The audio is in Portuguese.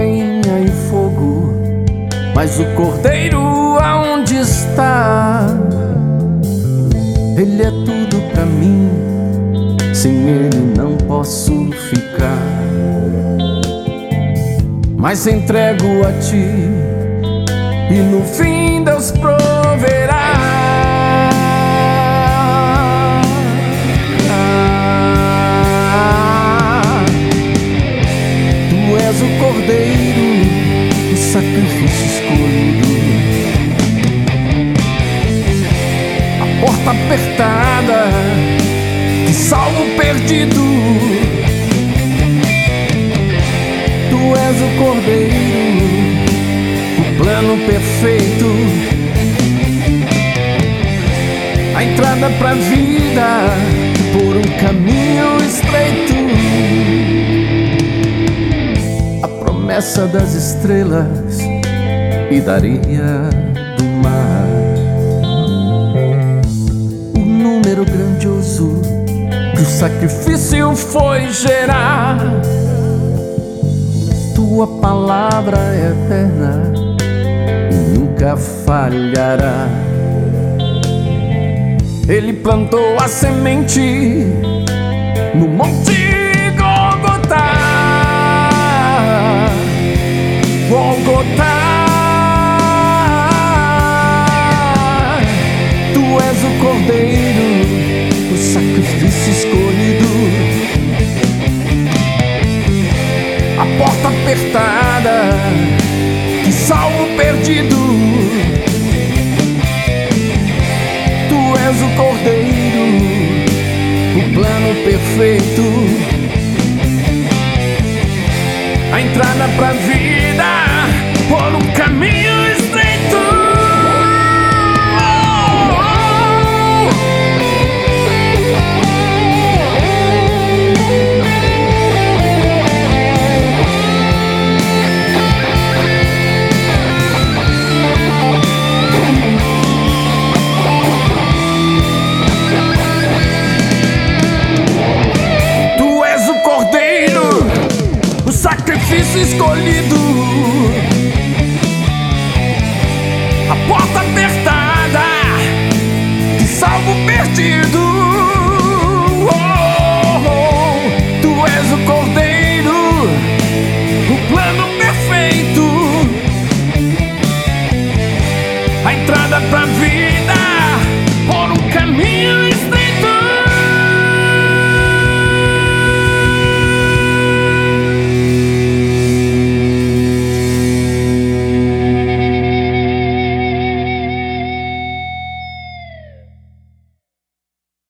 lenha e fogo, mas o cordeiro aonde está? Ele é tudo pra mim, sem ele não posso ficar. Mas entrego a ti e no fim Deus proverá. Tu és o cordeiro, o sacrifício escolhido, a porta apertada que salva o perdido. Tu és o cordeiro, o plano perfeito, a entrada pra vida por um caminho estreito, a promessa das estrelas e da areia do mar, o número grandioso que o sacrifício foi gerar. Tua palavra é eterna e nunca falhará. Ele plantou a semente no monte Gólgota. Gólgota. Tu és o cordeiro, o sacrifício escolhido, a porta apertada que salva o perdido. Tu és o cordeiro, o plano perfeito, a entrada pra vida por um caminho estreito. Sacrifício escolhido, a porta apertada que salva o perdido.